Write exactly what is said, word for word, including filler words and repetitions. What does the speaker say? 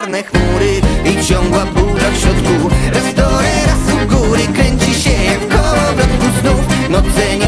czarne chmury i ciągła burza w środku. Raz w dole, raz u góry, kręci się jak w kołowrotku znów. Noce